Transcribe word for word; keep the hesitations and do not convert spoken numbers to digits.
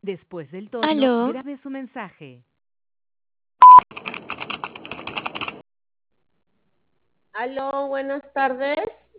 Después del tono, Aló, grabe su mensaje. Aló, buenas tardes.